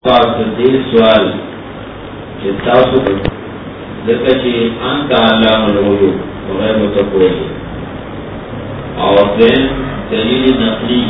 دیر سوال تاسو ذکر چی انت علام الغیوب غیب تقوی اور دین دلیل نقلی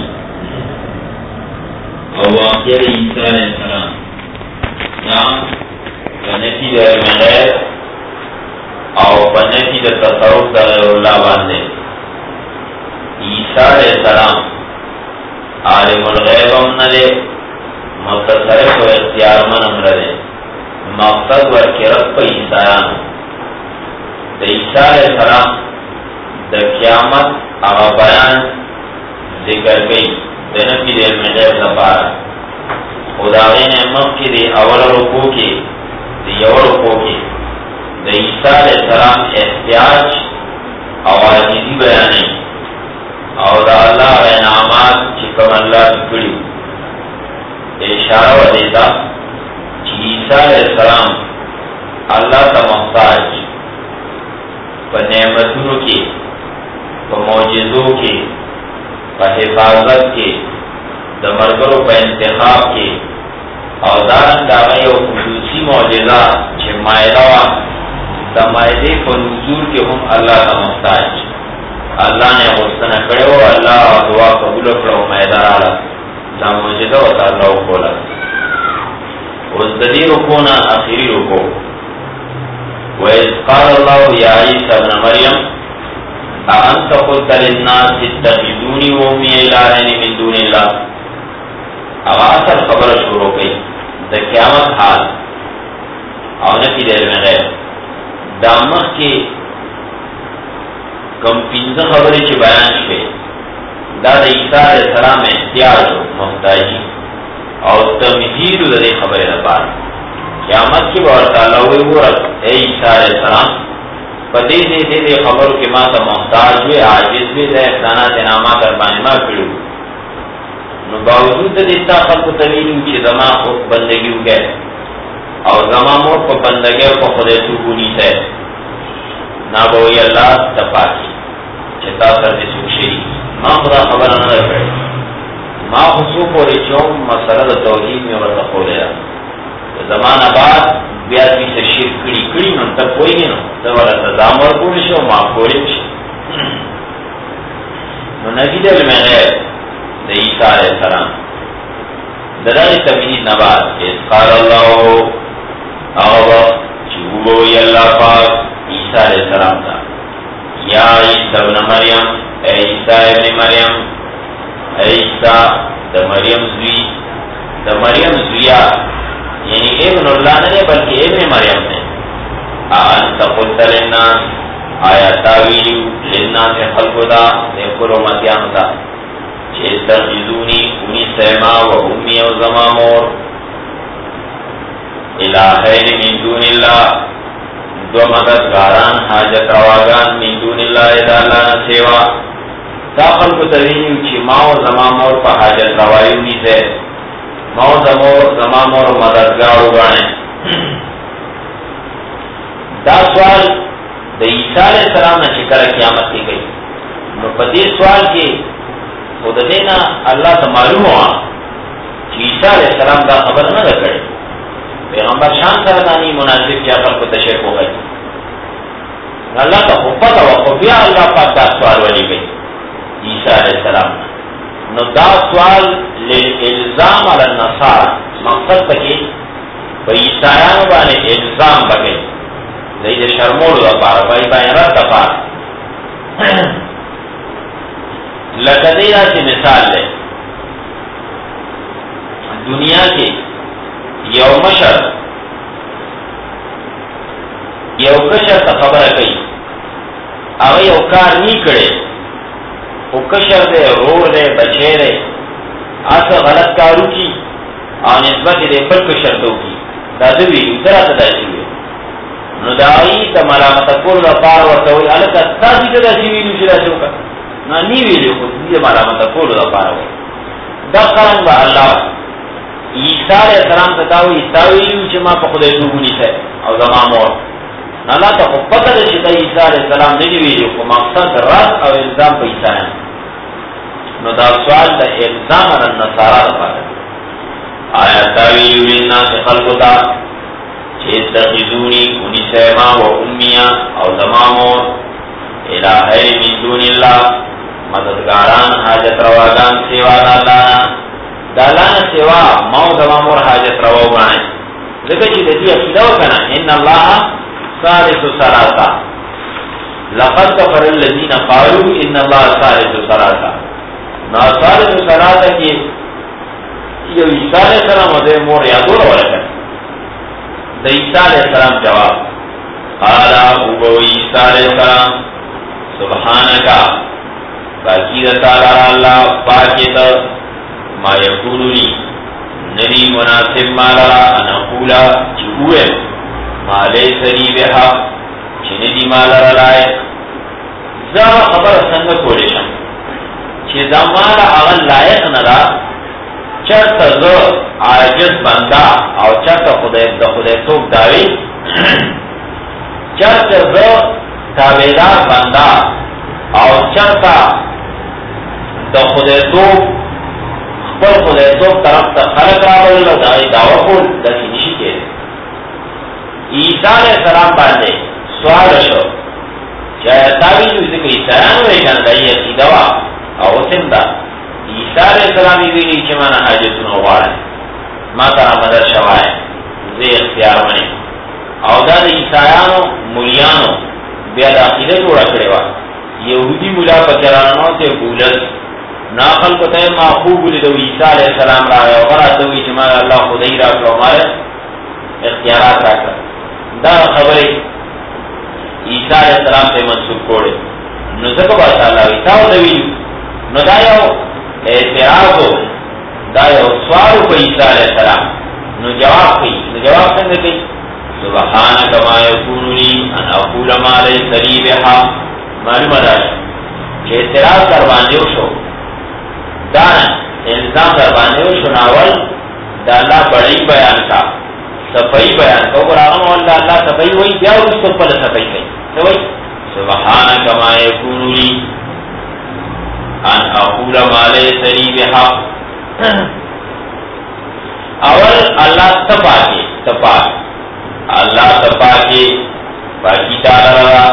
اور واقع عیسیٰ علیہ السلام یہاں بنفی در غیر اور بنفی در تصرف در اللہ باندے عیسیٰ علیہ السلام عالم الغیب امنالے متصرف و اختیار من امرده مقصد و کرت پا عیسایان دا عیسیٰ علیہ السلام دا قیامت اغا بیان ذکر گئی دا نفی دا علم غیب دفارا خداغین امم کی دا اول رکو کی دا یو رکو کی دا عیسیٰ علیہ السلام احتیاج او عاجزی بیانی او دا اللہ انعامات چکم اللہ بکڑیو اشارہ و دیتا کہ عیسیٰ علیہ السلام اللہ کا محتاج پا نعمتوں کے پا معجزوں کے پا حفاظت کے دا مرگروں پا انتخاب کے اور دارن داغی و خصوصی معجزہ چھے مائدہ دا مائدے پا نزول کے ہم اللہ کا محتاج اللہ نے غصنہ کرے ہو اللہ دعا قبول کرو مائدہ رالا دا موجودہ و تعالیٰ کھولا اس ددی رکونا آخری رکو وَإِذْ قَالَ اللَّهُ يَا عِيسَى ابْنَ مَرْيَمَ أَأَنْتَ قُلْتَ لِلنَّاسِ اتَّخِذُونِي وَأُمِّيَ إِلَٰهَيْنِ مِن دُونِ اللَّهِ اب اصل خبر شروع کی دا قیامت حال اور نفی دیر میں غیر دامخ کی کم پینزہ خبری چی بیان شوئے دا عیسیٰ علیہ السلام احتیاج و محتاجی اور تمہید دا خبر دبار قیامت کی بار تعالیٰ ہوئی ورد اے عیسیٰ علیہ السلام پدے دے خبر کے ماں تا محتاج ہوئے عاجز ہوئے دا احسانات انعامات اربانی ماں کرو نو باوجود دا دیتا خلق تلیلو چی زمان خود بندگی ہو گئے اور زمان مور پا بندگی پا خودے سکونی سے نابوئی اللہ تپاکی چتا سر دے سوشری ما خدا خبر نہ کرے ما خصوص اور چوم مسئلہ توحید میں ورته خولیا زمانہ بعد بیا دې شرک کړي نو ته کوئی نه دا ورته دامر کول شو ما کولې شي نو نبی دې معنی د عیسی علیہ السلام دغه تمهید نه بعد قال الله او چې وو ی الله پاک عیسی علیہ السلام ته یا عیسی ابن مریم عیسیٰ ابن مریم عیسیٰ دا مریم زوی دا مریم زویا یعنی ابن اللہ نے بلکہ ابن مریم نے انت قلت للناس آیا تاویلیو للناس خلق دا دیکھر و مدیان دا چیستر جزونی انی سیما و امی و زمامور الہین من دون اللہ دو مددگاران حاجت رواگان من دون اللہ ادا اللہ نسیوا داخل کو ترینیو چی ماو زمامور پا حاجت روایو نیسے ماو زمامور مددگارو گانے دا سوال دا عیسیٰ علیہ السلام نا چکر قیامت کی گئی نو پتی سوال کی خود دینا اللہ تا معلوم ہوا چی عیسیٰ علیہ السلام دا خبر نہ رکھے پیغمبر شان سردانی مناسب کیا خلق کو تشریف ہو گئی اللہ تا خفت و خفیہ اللہ پاک دا سوال والی گئی عیسیٰ علیہ السلام نو دا سوال للالزام علی النصارى مقصد تکی با عیسائیان بانے الزام بگئی زید شرمول دا پارا بائی بائی رد دا پارا لکدیرہ کی مثال لے دنیا کے یو مشر یو کشر تا خبر کئی اگر یو کار نی کرے او کشر دے رور دے بچے دے آسا غلط کارو کی اور نسبت دے پر کشر دو کی دا دوی اترا تداشی ہوئے نو دائی تا ملامت کول دا پار ورطاوئی علکا تاسی تداشی ہوئی نوشی شوکا نا نیوی لے خود دیئے ملامت کول دا پار ہوئی دا قرآن با اللہ عیسیٰ علیہ السلام تتاوئی استاوئی لیو چی ما پا خود ایتوگونی سے او زمان مور اللہ تا خود پتہ دا چیتا عیسیٰ علیہ السلام نجوی لیو کو مقصد رد او الزام پا عیسیٰ نو دا سوال دا الزام علی النصارى دا پاتا آیا تاویل خلقتا اتخذونی کنی سیما و امیا او زمامور الہی من دون اللہ مددگاران حاجت رواگان سیوا دالانا سیوا مو زمامور حاجت رواو بنائیں ذکر چی دیتی اقیدہ وکنا ان اللہ ثالث ثلاثہ لقد کفر الذین قالوا ان اللہ ثالث ثلاثہ نا ثالث ثلاثہ کی یہ عیسیٰ علیہ السلام و دے مور یادو رو رکھا عیسیٰ علیہ السلام جواب قالا ابو عیسیٰ علیہ السلام سبحانکا باقید تعالی اللہ پاکیت ما یکوننی ندی مناسب مالا انقولا چہوئے ما لیس لی بحا چندی مالا لائق زا خبر سنگ کولیشن چی زمالا اغل لائق ندا چرت زو عاجز بندا او چرت خدای توب داوی چرت زو تابیدار بندا او چرت خدای توب خبر خدای توب طرف تا خلق راولی لو داوی دعوی کول دکی نشی که عیسیٰ علیہ السلام باندے سوال شو چاہے تابی جو ذکر عیسیٰیان ہوئے کن دائی عقیدوا او سندہ عیسیٰ علیہ السلامی ویلی چی مانا حاجتون غوارن ما ترا مدر شوائے زی اختیار منی او دا عیسیٰیانو مولیانو بیاد عقیدہ جوڑا کروا یہودی مولا پچرانو تے بولد ناقل کو تے ما خوب بولی دو عیسیٰ علیہ السلام را گئے وغرات دوی چی مانا اللہ خدای را کرو مارے اختیارات را کر دا خبری عیسیٰ علیہ السلام تے منصوب کوڑے نزک باشا اللہ عیسیٰ دوی نو دا یو اعتراضو دا یو سوالو کو عیسیٰ علیہ السلام نو جواب کی نو جواب سنگا کی سبحانک ما یکوننی ان اقول ما لیس لی بحا معلوم داشت کہ اعتراض در باندیو شو دانا الزام در باندیو شو ناول دا اللہ بڑی بیان کا صفائی بیان کا قرآن واللہ اللہ صفائی ہوئی بیا اس کو پل صفائی کئی تو وہی سبحانک ما یکوننی ان اقول ما لیس لی بحق اول اللہ تپا اللہ تپا کے باقی تعالی را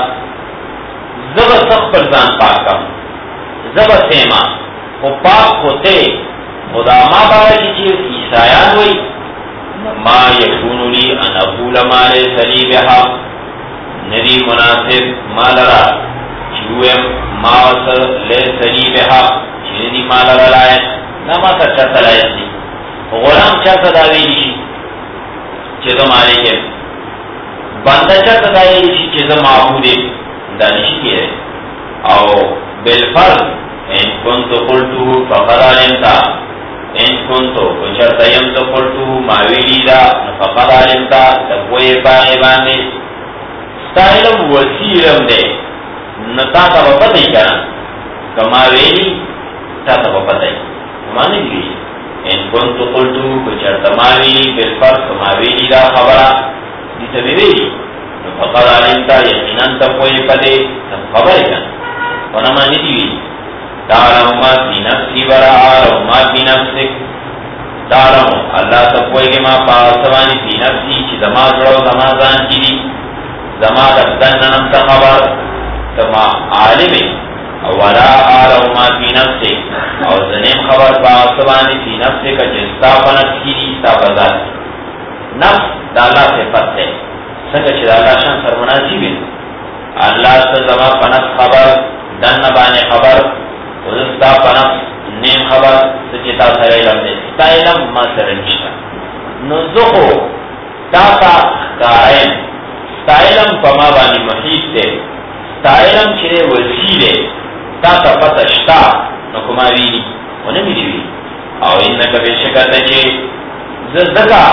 زب سخت پر زان پاکم زب سیما وہ پاک ہوتے خدا ما بارا کی چیز عیسائیان ہوئی ما یکون لی ان اقول ما لیس لی بحق ندی مناسب ما لرا چوئم ما وصل لیس لی بحق چیزی ما لرا لائن نما سر چرتا لائن دی غلام چرتا داویلی شی چیزا مالکے بندہ چرتا داویلی شی چیزا معبودے دانشی کی ہے او بالفرض ان کنتو قلتو فقد علمتا ان کنتو چرتا یمتو قلتو ماویلی دا فقد علمتا تقوی بانے بانے ستا علم وسیع علم دے نتا تا پتہ ہی کرنا کماویلی تا تا پتہ ہی مانے دی ان کنتو قلتو کچرتا ماویلی بالفرض کماویلی دا خبرہ دیتا بیویلی فقد علمتا یقیناً تا کوئی پدے تم خبر کن ونمانی دیوی تعلم ما فی نفسی برا عالم ما فی نفسک تعلم اللہ تا کوئی کہ ما پاسوانی فی نفسی چی زما جڑو زما زان کی دی زما دفتن نمتا خبر تما عالمی ولا عالم ما فی نفسک اور زنیم خبر پاسوانی فی نفسک جستا پنفس کی دی ستا بذات نفس دا اللہ سے پت ہے سنگا چیز اللہ شان سرمناسی بھی اللہ سے زما پنفس خبر دن بانے خبر وزستا پنفس نیم خبر سچتا سر علم دے ستا علم ما سر نشتا نزخو تاتا کائم ستا علم پما بانی محیط دے ستا علم چرے وزیلے تاتا پتشتا نکماویلی ونمی دیوی او انکا بے شکتا چے زدکا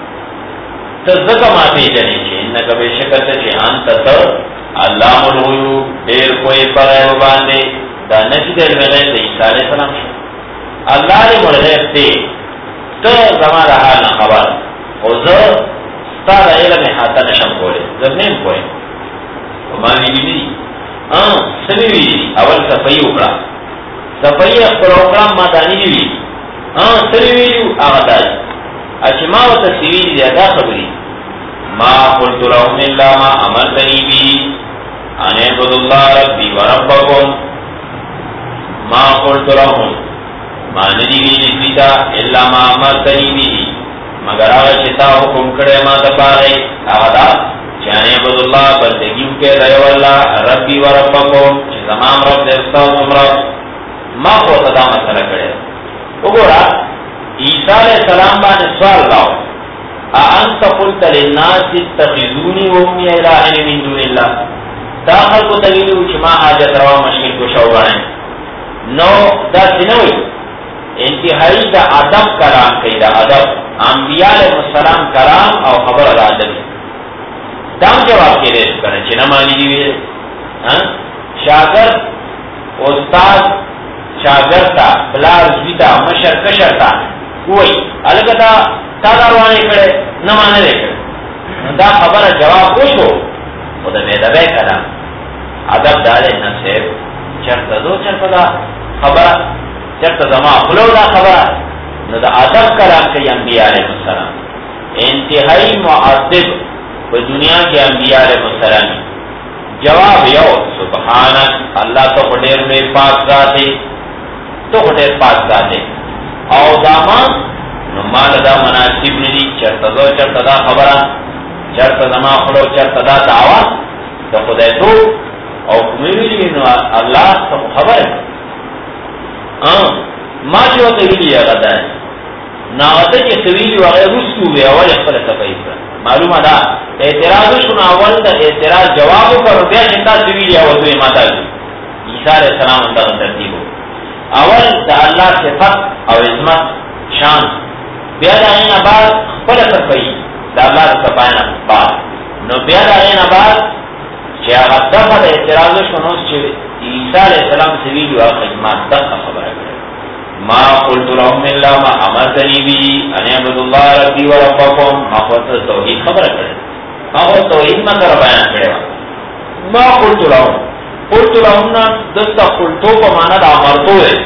تزدکا ما پیجنے چے انکا بے شکتا چے انتا تر اللہ الغیوب دیر کوئی بغیر باندے دا نفی دیر مغیر دا عیسیٰ علیہ السلام شو اللہ دے مرغیب دے تو زمان دا حال نخبر او زر ستا دا علم حاتا نشم کولے زرنیم کوئے وما ویلی دی سمی ویلی اول صفحی اکڑا صفحی اکڑا اکڑا ما دانی ویلی سمی ویلی آغا دائی اچما و تصویر زیادہ خبری ما قلت لهم الا ما امرتنی بی ان اعبدوا اللہ ربی و ربکم. ما قلت لهم ما ندی بی نسبیتا الا ما امرتنی بی مگر آغا چتا حکم کرے ما دپاغی آغا چانے عبد اللہ بندگیو کے دیو اللہ ربی و ربکم چی زمام رب دے استاذم رب ما خود دا مسئلہ کرے. اگورا عیسیٰ علیہ السلام بانے سوال لاؤ اانت قلت للناس اتخذونی و امی الہین من دون اللہ داخل کو تلیلو چی ما حاجت روا مشکل کو شو بڑھیں نو دا سنوی انتہائی دا ادب کلام کئی دا ادب انبیاء علیہ السلام کلام او خبر دا ادب دام جواب کے ریس کرنے چنا مانی دیوئے شاگرد استاد شاگرد بلار زیتا مشر کشر تا کوئی الگتا تاداروانے کڑے نمانے دے کڑے دا خبر جواب پوچھو خود میں دبے کلام ادب دالے نصیب چرت دو چرت دا خبر چرت زمان خلو دا خبر نو دا ادب کلام کئی انبیاء علیہ السلام انتہائی معدد وہ دنیا کے انبیاء علیہ السلام. جواب یو سبحانک اللہ تو خدیر میں پاک ذاتے تو خدیر پاک ذاتے او دامان نمال دا مناسب ندی چرت دو چرت دا خبرہ چرت زمان خلو چرت دا دعوی تو خدای تو او کمیلی اللہ تو خبر ہے ما جو تیلی اغدا ہے ناغتا چی سویلی وغیر رسو بے اول اخبر سفائی پر معلوم دا اعتراض شن اول دا اعتراض جوابو پر بیا چنتا سویلی اول دوی ماتا گی عیسیٰ علیہ السلام انتا ترتیبو اول دا اللہ صفت او عظمت شان بیا دا این بعد خبر سفائی دا اللہ صفائنا بعد نو بیا دا این بعد چی اغا دفع دا اعتراض شن اس چی عیسیٰ علیہ السلام سویلی وغیر خدمات دفع خبر کرے ما قلت لهم الا ما امرتنی بی ان اعبدوا اللہ ربی و ربکم. ما خود توحید خبر کرے ما خود توحید مطلب بیان کرے ما قلت لهم نا دستا قلتو پا مانا دا امرتو ہے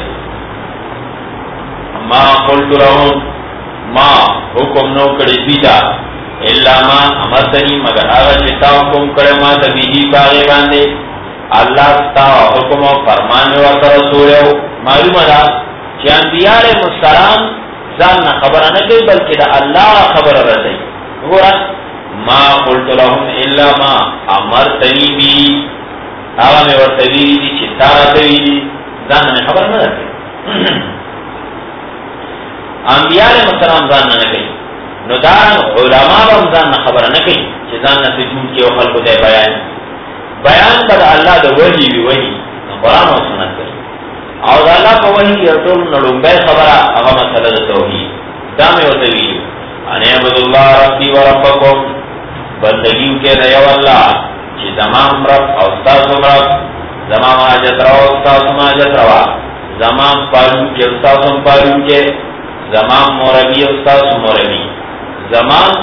ما قلت لهم ما حکم نو کڑی بیتا الا ما امرتنی مگر آغا چتا حکم کرے ما تبیجی باغی باندے اللہ ستا حکم و فرمان ورطا رسول ہو. معلوم دا کہ انبیاء علیہ السلام ذان نہ خبر نہ گئی بلکہ دا اللہ خبر رسائی. گورا ما قلت لهم الا ما امرتنی بی آغا میں ورطویری دی چتارا تویری ذان نہ خبر نہ رسائی. انبیاء علیہ السلام ذان نہ گئی نو دارن علماء بم ذان نہ خبر نہ گئی چی ذان نہ سجون کی و خلق دے بیان پر اللہ دا وحی بھی وحی قرآن و سنت کری او دا اللہ پا وحی کی ارطول نڑوں بے خبرہ اغا مسئلہ دا توحید دامی و تویلیو ان اعبد اللہ ربی و ربکم بندگیو کے دیو اللہ چی زمان رب او استاسم رب زمان آجت روا استاسم آجت روا زمان پالو کے استاسم پالو کے زمان موربی استاسم موربی زمان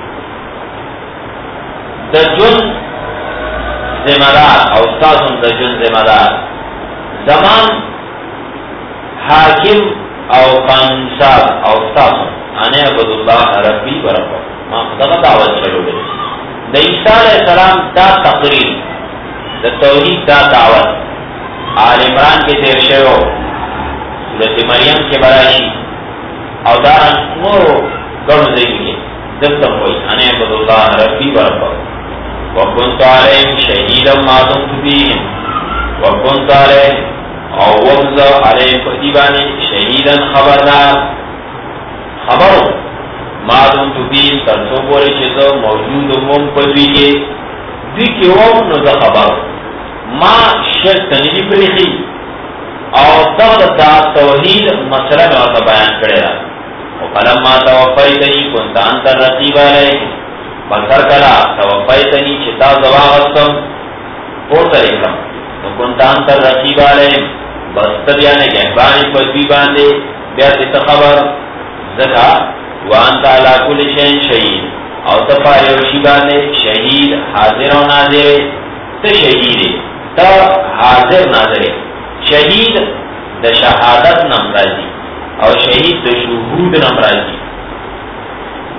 دا جن ذمہ دار او استاسم دا جن ذمہ دار زمان حاکم او قانونساز او استاسم انے عبد اللہ ربی و ربکم. ما خدا دعوت چلو لے دا عیسیٰ علیہ السلام دا تقریر دا توحید دا دعوت آل عمران کے تیر شیو سورت مریم کے برائشی او دارن مورو گرن زیگی دفتم ہوئی انے عبد اللہ ربی و ربکم. وَكُنْتُ عَلَيْهِمْ شَهِيدًا مَا دُمْتُ فِيهِمْ وَكُنْتُ عَلَيْهِمْ او وَمْزَ عَلَيْهِمْ فَدِبَانِ شَهِيدًا خبردار خبرو ما دُمْتُ فِيهِمْ ترسو پوری چیزو موجود مم پدوی کے دوی کی وم نوزا خبر ما شرک تنیدی پریخی او تغد دا توحید مسئلہ میں وقت بیان کرے رہا وَقَلَمَّا تَوَفَّيْتَنِي كُنْتَ أَنْتَ الرَّقِيبَ عَلَيْهِمْ پسر کلا توفیتنی چتا زواغستم پورتا لکھم نکنتان تر رقیب علیہم بستر یعنی گہبانی پدوی باندے بیاتی خبر زکا وانتا علا کل شین شہید او تفاری وشی باندے شہید حاضر و ناظر تا شہید تا حاضر ناظر شہید دا شہادت نمرازی او شہید دا شہود نمرازی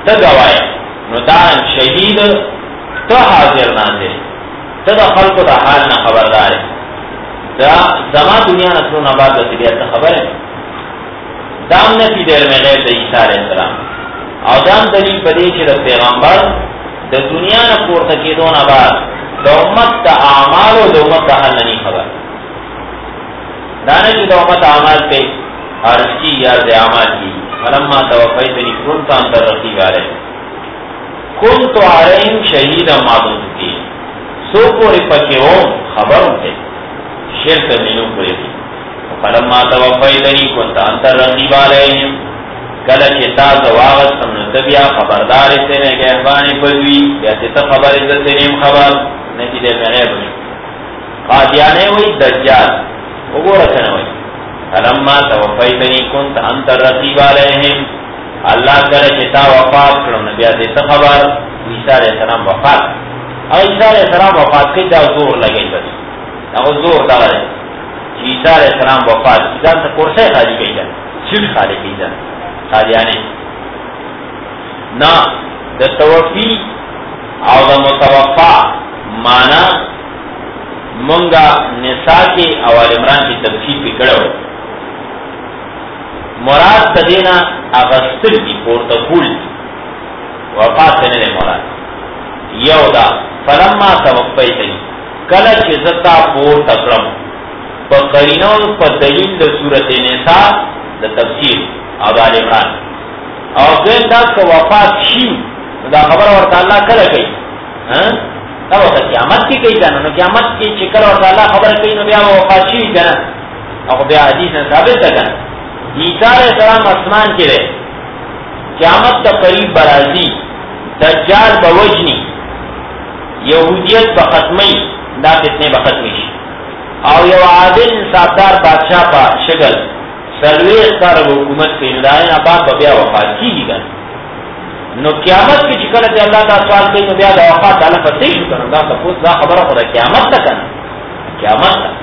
گوایا نو دا شهید ته حاضر ناظر ته د خلقو د حال نه خبردار دا زما دنیا نسلو نباد د طبیعت خبره دام نفی دیر میں غیر د عیسی علیہ السلام او دام دلیل پدې چې د پیغمبر د دنیا نه پورته کېدو نه بعد د امت د اعمال او د امت د حال نه خبر دانه چې د امت اعمال په عرض کی یا د اعمال کی فلما توفیتنی كنت انت الرقیب علیہ كنت علیہم شهیدا ما دمت فیہم سو پوری پکې و خبروں ته شرک مینو پوری فلما توفیتنی كنت انت الرقیب علیہم کله چې تاسو واغستم نو بیا خبردار ته نه ګهوانی پدوی بیا ته خبر عزت نیم خبر نه دې غیب قادیانه وی دجال وګوره کنه وی فلما توفیتنی كنت انت الرقیب علیہم الله کله چې تا وفات کړو نو بیا دې خبر عیسی علیہ السلام وفات او عیسی علیہ السلام وفات کې دا زور لګی بس هغه زور دا لري چې عیسی علیہ السلام وفات ځان ته کورسه خالی کیږي شل خالی کیږي قادیانه نا د توفی او د متوفا معنا مونږه نساء کې اول عمران کی تفصیل وکړو مراد تدینا اغسطل کی پورتا کول وفات نه مراد یودا فلما توفیتنی کله چې زتا پورتا کړم په قرینو په دلیل د سورته نساء د تفسیر او د آل عمران او دین دا کو وفات شي دا خبر ورته الله کله کوي دا وخت قیامت کې کوي ځان نو قیامت کې چې کله ورته الله خبر کوي نو بیا وفات شي کنه او بیا حدیث ثابت ده عیسی علیہ السلام اسمان کې ده قیامت ته قریب برازي دجال بوجنی یہودیت بختمی دا فتنه بختمی شي او یو عادل انصافدار بادشاہ په شکل سلوی اختار حکومت کوي نو دا نه بعد بیا وفات کیږي نو قیامت کې چې کله الله دا سوال کوي نو بیا د وفات تعالی پته شي کنه دا تاسو دا خبره خو د قیامت ته کنه قیامت ته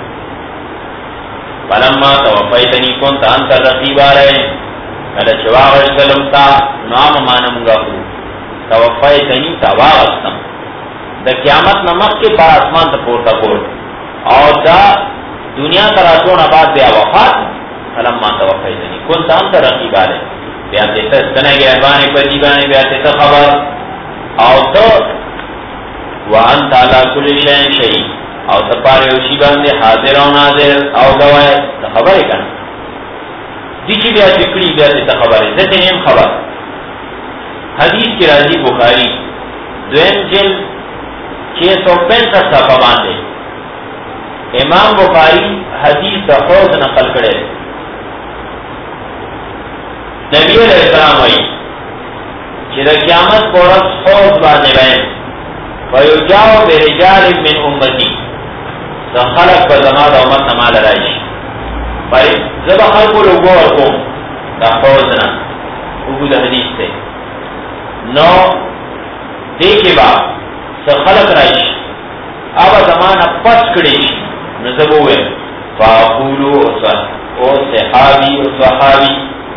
فلما توفیتنی كنت انت الرقیب علیہ کله چې واغستلم تا نام مانمږه توفیتنی تا واغستم د قیامت نمک کې پر اسمان ته پورته کول او دا دنیا تر اتونه بعد بیا وفات فلما توفیتنی كنت انت الرقیب علیہ بیا دې ته څنګه غیبانه پدی باندې بیا ته خبر او تو وانت علی کل شیء شهید او تپاره او شی باندې حاضر او ناظر او گواه خبره کنه دي چې بیا ذکرې بیا ته خبره ځکه نیم خبر حدیث کی راضی بخاری دویم جلد 665 صفحه باندې امام بخاری حدیث د حوض نقل کړي نبی علیہ السلام وی چې د قیامت پر ورځ حوض باندې وای ويجاو برجال من امتی د خلق په زما د امت نه مال راشي پای زبا خلق له ګور کوم دا حوض نه وګړه حدیث ته نو دې کې با څه خلق راشي اوبه زمانہ پس کړي نو زبوه فاقولوا او صحابي او صحابي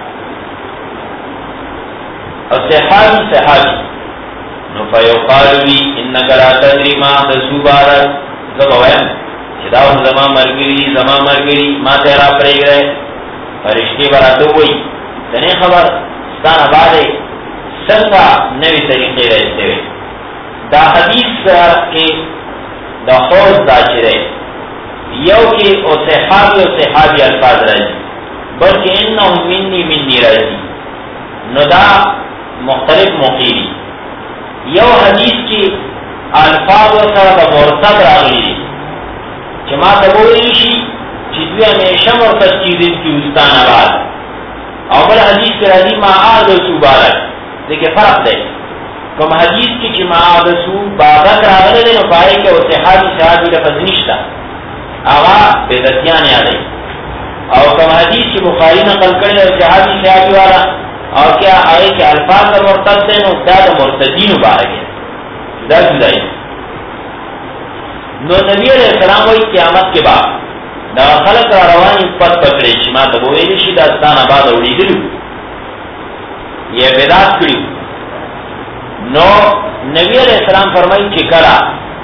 او صحابي نو فیقال لی انک لا تدری ما تسوبارت زبویم چې دا زما مرګري ما ته را پرې غره فرشتي براته وای دنه خبر ستانه باندې څنګه نوې طریقې راځي دا حدیث کې دا حوض دا چره یو کې او صحابي الفاظ راځي بلکې انهم مني راځي نو دا مختلف موقعي یو حدیث کی الفاظ سره د مرتد راغلي چې ما ته وایي شي چې دوی همیشه مرتد کیږي چې وستان آباد او بل حدیث کې راځي ما عاد سوبارک دغه فرق دی کوم حدیث کې چې ما عاد سوبارک راغلي نو پای کې او صحابي لفظ نشته هغه بدعتيان یادي او کوم حدیث چې بخاری نقل کړی او صحابي والا اور کیا آئے کہ الفاظ کا مرتد ہے نو دا مرتدین مبارک ہے دا جدائی نو نبی علیہ السلام وی قیامت کے بعد دا خلق را روانی پت پکڑے شما تا بویلی شی داستان آباد اولی دلو یہ بیدات کریو نو نبی علیہ السلام فرمائی کہ کرا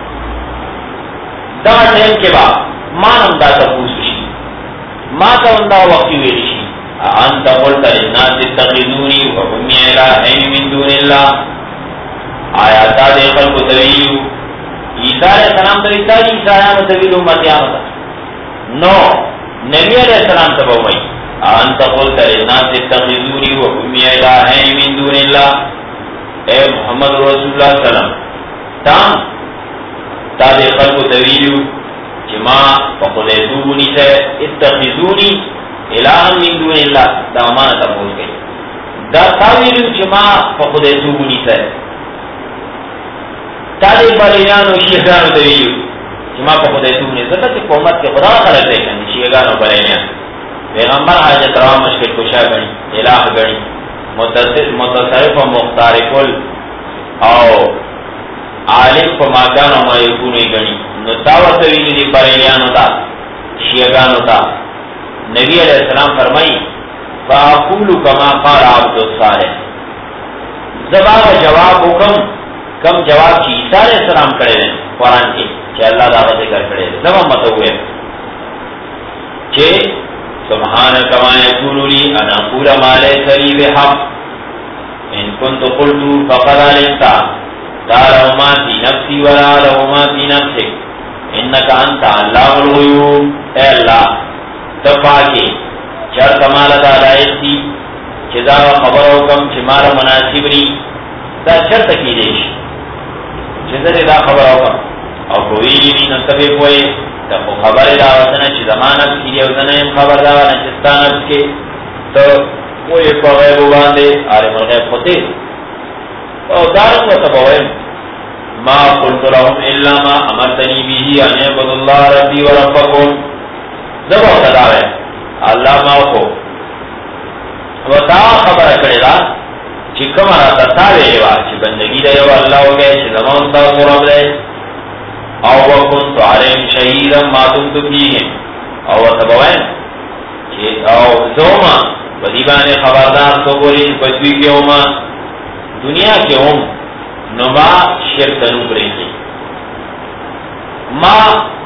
دا ٹائم کے بعد مانم دا تپوس شی ما تا اندا وقتی ویلی شی انت قلت للناس اتخذونی و امی الہین من دون اللہ آیا تا دے خلق طویلو عیسیٰ علیہ السلام طویلتا عیسیٰ طویل امتیان دا نو نبی علیہ السلام تبوئی انت قلت للناس اتخذونی و امی الہین من دون اللہ اے محمد رسول اللہ صلی اللہ علیہ وسلم تا دے خلق طویلو جما فقلیتونی سے اتخذونی الہا من دون اللہ دا امانہ تبوز گئی دا تاویلو جما فقلیتونی سے تا دے بلیانو شیخانو طویلو جما فقلیتونی سے تا قومت کے خدا خلق دیکھن شیخانو بلیان پیغمبر حاجت روا مشکل کشا گنی الہ گنی متصرف و مختار کل او عالم کو ماکان و مایکونی گنی نتاوہ طویلی دی بریلیانو تا شیعگانو تا نبی علیہ السلام فرمائی فاقولو کما قال عبد الصالح زباب جواب حکم کم جواب کی عیسیٰ علیہ السلام کرے دیں قرآن کی کہ اللہ دعوت ذکر کرے دیں زباب متوئے کہ سبحانک ما یکون لی ان اقول ما لیس لی بحق ان کنت قلتو فقد علمتا تعلم ما فی نفسی ولا اعلم ما فی نفسک انکا انت علام الغیوب اے اللہ تفاکی چر کمال دا لائق دی چیزا خبر حکم چمار مناسب نی دا چر تکی دیش چیزا دا خبر حکم او کوئی نی نتبی کوئی تا خبر دا وزن چی زمانت کی دی وزن خبر دا وزن چستانت کے تو کوئی پا غیبو باندے عالم الغیب خودی او دارم و تبویم ما قلت لهم الا ما امرتنی به ان اعبدوا الله ربی و ربکم زبو تداوے اللہ ماو و دا خبر کرے دا چی کمارا تتاوے وا چی بندگی دے و اللہ ہو گئے چی زمان تاثر رب دے او وکنت علیم شہیدا ما دمت فیہم او تبوین چی او زوما ودیبان خبردار تو بولی پجوی کے اوما دنیا کے اوم نما شرک نوبرے کی ما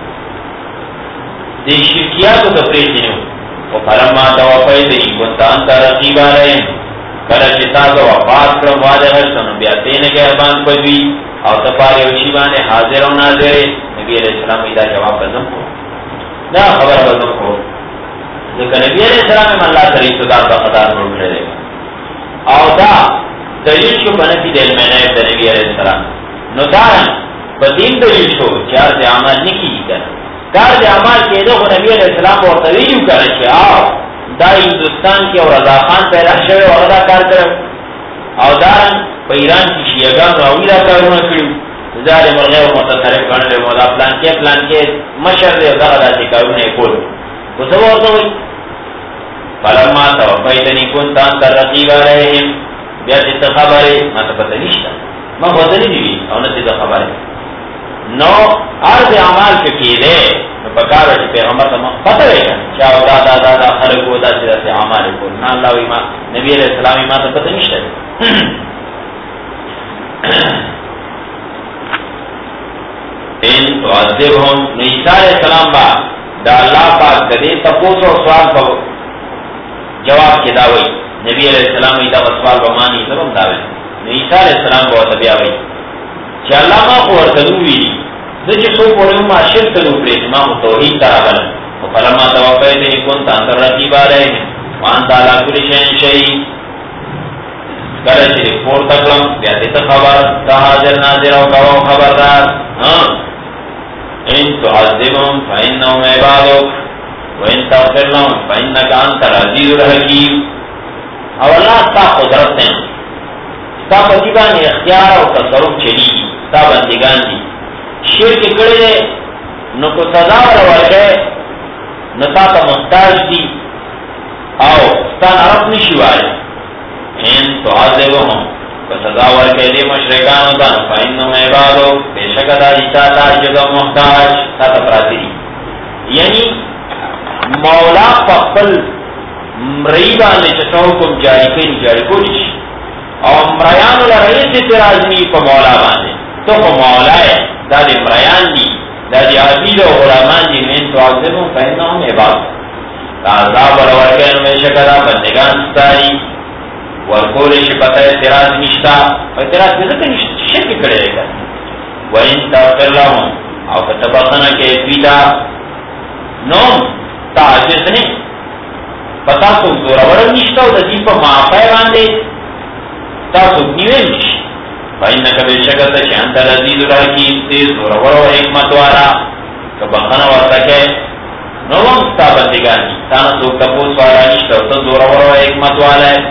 دی شرکیاتو دپریتی نو و فلما توفیتنی کنتا انتا رقیب آرہیم کلا چتا تو وفات کرم واضح سنو بیاتین کے اربان پجوی او تپاری وشیبان حاضر و ناظر نبی علیہ السلام ایدہ جواب بزم کو نا خبر بزم کو لیکن نبی علیہ السلام میں اللہ سریف صدار کا قدار ملک لے گا او دا دلیل شو بنفی دل میں نیب دا نبی علیہ السلام نو دارن بدین دلیل شو چار دے عمال نکی کر کار دے عمال کے دو نبی علیہ السلام اور طویلیو کرن کہ آو دا ہندوستان کی اور رضا خان پیدا شوئے اور رضا کار کرو او دارن پا ایران کی شیعگان راوی دا کارونا کریو ظالم الغیب متصرف کرنے مولا پلان کے مشر دے دا سی کارونا کول تو سب اور تو ہوئی فلما توفیتنی کنتا انتا رقیب آرہیم بیا چیتا خبر ما تا پتہ نیشتا ما بدلی دیوی او نتی دا خبر نو عرض اعمال کے کیلے نو پکار چی پیغمبر تا پتہ رہا چاہو دا خلق و دا چیزا سے اعمال کو نا اللہ ویما نبی علیہ السلام ما تا پتہ نیشتا ان تو عذبهم نو عیسیٰ علیہ السلام با دا اللہ پاک کدے تپوس و سوال کو جواب کے داوئی نبی علیہ السلام ایدہ سوال بمانی سبم داوئی عیسیٰ علیہ السلام بہت ابیاوئی چی اللہ ما خور تدووی دی دچی سو پوڑی ما شرک تدو پریت ما توحید ترہ بلن فلما توفیتنی کنت انتر رقیب آرہی وانتا علا کل شین شہید کله چې پور تکلم بیا دې خبر دا حاضر ناظر او گواہ خبردار ان تعذبهم فانهم عبادك وان تغفر لهم فانك انت العزيز الحكيم او الله تا قدرت نے تا پتیبان اختیار او تصرف چلی تا بندگان دی شرک کړي نو کو سزا ورکړي نو تا ته محتاج دی او ستان عرب نشي وایي ان تعذبهم فسزا ورکے دی مشرکانو تا فإنهم عبادو بے شک دا عیسیٰ تا جگہ محتاج تا تپراتی دی یعنی مولا پخپل مریبان نے چسا حکم جاری کئی جاری کولیش اور مریان رئیس ترازمی پا مولا بانے تو پا مولا ہے دا دی مریان دی دا دی عبید و غلامان دی من تعظمون فإنهم عباد دا عذاب ورورگین میں شکرہ بندگان ستاری ورکول شپتہ اعتراض نشتا اعتراض نشتا نشتا شرک کرے گا وَإِن تَغْفِرْ لَهُمْ او فتبخنا کے اتویتا نوم تعجز نہیں پتا تو زورور نشتا و دا جیب پا معافائی باندے تا سکنیوے نش فإنکا بے شکتا شانتا لذیذ الحکیم تیز زورور و حکمت والا کبخنا ورسکے نوم ستا بندگانی تانا سوک تپوس والا نشتا و تا زورور و حکمت والا ہے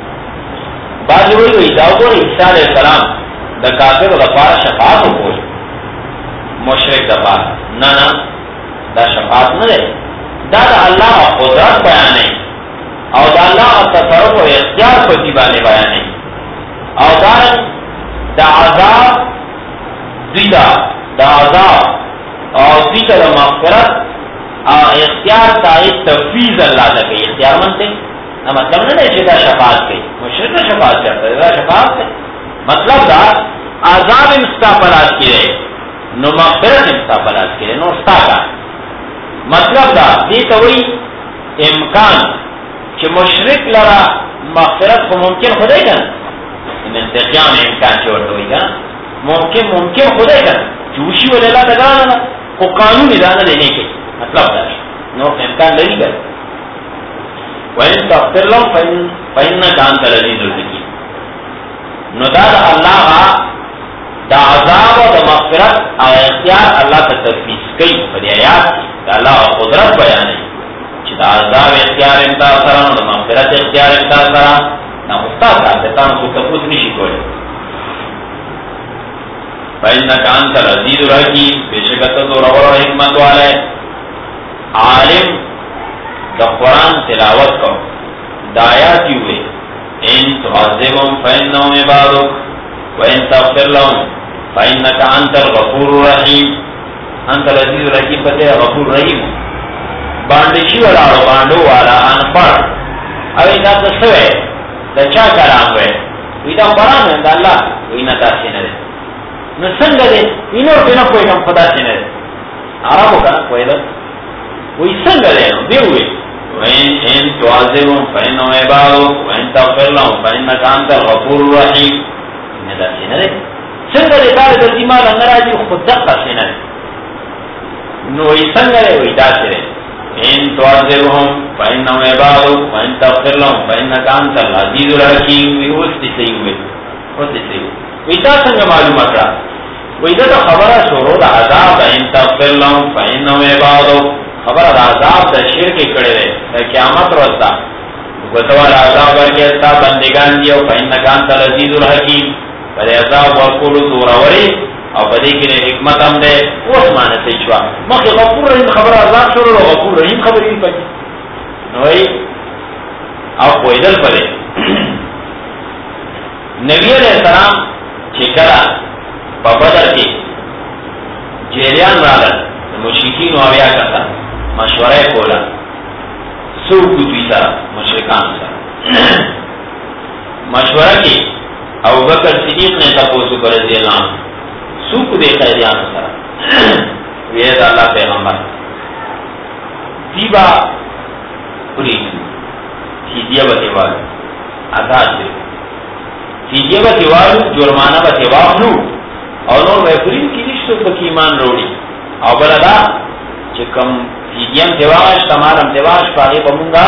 بعض ہوئی ہوئی داؤگو عیسیٰ علیہ السلام دا کافر و دا پارا شفاعت ہو کوئی مشرک دا پارا نا دا شفاعت نا دے دا اللہ قدرت بیانے او دا اللہ تصرف و اختیار کو تیبانے بیانے او دا عذاب دیدہ دا عذاب او دیدہ دا مغفرت او اختیار تا تفویض اللہ دا کئی اختیار منتے مطلب نہ ہے دا شفاعت کئی مشرک دا شفاعت کرتا ہے دا شفاعت کئی مطلب دا عذاب امستا پلاس کی رہے نو مغفرت امستا پلاس کی رہے نو استا کا مطلب دا دیتا ہوئی امکان چھ مشرک لرا مغفرت کو ممکن خودے گا انتقام امکان چھوڑتا ہوئی گا ممکن خودے گا چوشی و لیلہ دگانا کو قانون ادانہ دینے کے مطلب دا نو امکان لگی گا وَإِن تَغْفِرْ لَهُمْ فَإِنَّكَ أَنْتَ الْعَزِيزُ الْحَكِيمُ نو دا اللہ دا عذاب و دا مغفرت او اختیار اللہ تا تفیز کئی فدی آیات دا اللہ قدرت بیانے چی دا عذاب اختیار امتا سران دا مغفرت اختیار امتا سران نا مستاق آتتان سو کفوت نشی کوئی فَإِنَّكَ أَنْتَ الْعَزِيزُ الْحَكِيمُ بشکت تو رور و حکمت والے عالم دا قرآن تلاوت کو دایاتی ہوئے ان تعذبهم فإنهم عبادك وإن تغفر لهم فإنك أنت الغفور الرحيم انت العزيز الحكيم فتح غفور رحیم باندشی والا اور باندو والا انپڑھ اب ایتا تسوے دا چا کلام ہوئے ایتا قرآن ہے دا اللہ وینا دا سینے نسنگ دے انہوں پینا کوئی کم خدا سینے عربو کنا کوئی دا وی سنگ دے دے ہوئے وَإِن تُعَذِّبْهُمْ فَإِنَّهُمْ عِبَادُكَ وَإِن تَغْفِرْ لَهُمْ فَإِنَّكَ أَنْتَ الْغَفُورُ الرَّحِيمُ ان دا سینه څنګه دې کار د ایمان ناراضي خود دقه سینه نو یې څنګه وي دا سره ان تعذبهم فإنهم عبادك وإن تغفر لهم فإنك أنت العزيز الحكيم ويوستي سيوي وإذا څنګه معلومه کړه وإذا خبره شروع د عذاب ان تغفر لهم فإنهم عبادك خبر عذاب د شرک کړه ده قیامت ورځ وتوال عذاب ورکه تا بندگان دی او فإنك أنت العزيز الحكيم پر عذاب ورکول زوروري او بدی کې حکمت هم ده اوس معنی څه شو مخه غفور رحیم خبر عذاب شروع غفور رحیم خبرې پکې نوې او کویدل پره نبی علیہ السلام چې کله په بدر کې جیلیان راغل مشرکین او بیا کړه مشوره کوله سو کوي سره مشرکان سره مشوره کې ابو بکر صدیق نے تاسو پر رضی اللہ سوق دے قیدیان سره ویدا اللہ پیغمبر دیبا پوری فدیہ بتیوال آزاد دے فدیہ بتیوال جرمانہ بتیوالو اور نور محفرین کی نشتو پکی ایمان روڑی او بلدا چکم فدیم دیواش تمارم دیواش پاگے پمونگا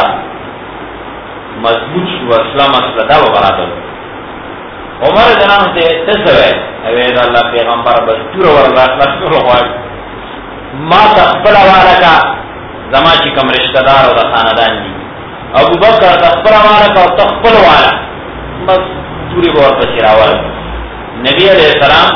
مضبوط شو اسلام اسلطہ و برادر عمر جنان سے تسوے اوید اللہ پیغمبر بس تور ورزاق لسول خواد ما تخبلا والا زما چی کم رشتہ دار و دا خاندان دی ابو بکر تخبلا والا و تخبل والا بس توری بور پسیرا والا نبی علیہ السلام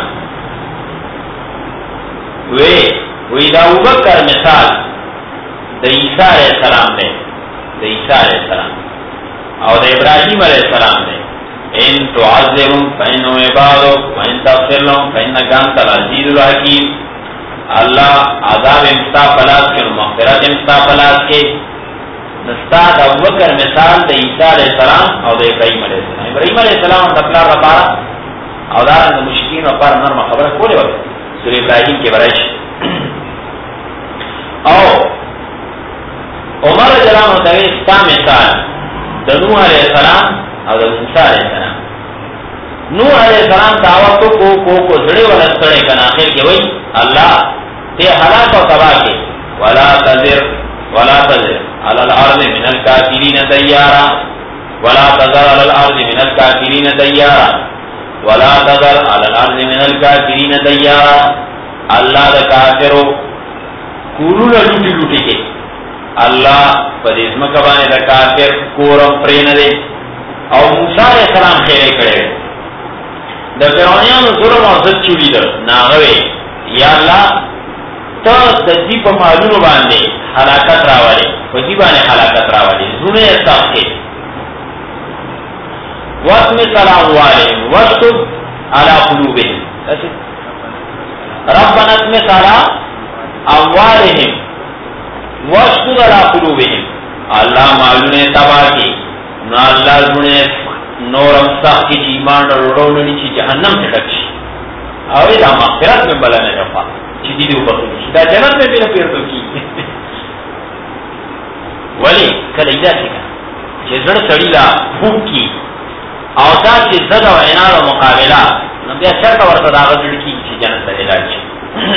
وی دا ابو بکر مثال دا عیسیٰ علیہ السلام دے دا عیسیٰ علیہ السلام اور دا ابراہیم علیہ السلام دے ان تعذبهم فإنهم عبادك وإن تغفر لهم فإنك أنت العزيز الحكيم اللہ عذاب امستا پلاس کے مغفرت امستا پلاس کے استاد ابوبکر مثال د عیسی علیہ السلام او د ابراهیم علیہ السلام. ابراهیم علیہ السلام د خپل لپاره او دا د مشرکین لپاره نرمه خبره کوله وکړه. سورۃ ابراهیم کې ورایش او عمر رضی الله عنه د اسلام مثال د نوح علیہ السلام او د موسی علیہ السلام. نوح علیہ السلام دعوت کو زړه ولستړې کنه اخر کې وای الله ته هلاک او تباہ کې ولا تذر على الارض من الكافرين ديارا ولا تذر على الارض من الكافرين ديارا ولا تذر على الارض من الكافرين ديارا. الله د کافرو کورو لټي کې الله په دې ځمکه باندې د کافر کورم پرې نه دی. او موسی علیہ السلام خیره کړي د فرعونانو ظلم او ضد چولی ده ناغوي یا الله ته د دې په مالونو باندې هلاکت راوړي په دې باندې هلاکت راوړي زونه استاخه واسم سلام علیهم واشتد على قلوبهم ربنا اسم سلام اموالهم واشتد على قلوبهم. الله مالونه تباہ کی نو الله زونه نورم سخت کی ایمان وروړو نه چې جهنم ته ډک شي او دا مغفرت مې بلنه رفا چې دې وبخښي دا جنت مې په پیرته کی ولی کله دا چې زړه سړی لا خوب کی او دا چې زړه او عناد مقابله نو بیا شرط ورته دا غوړي کی چې جنت ته لاړ شي.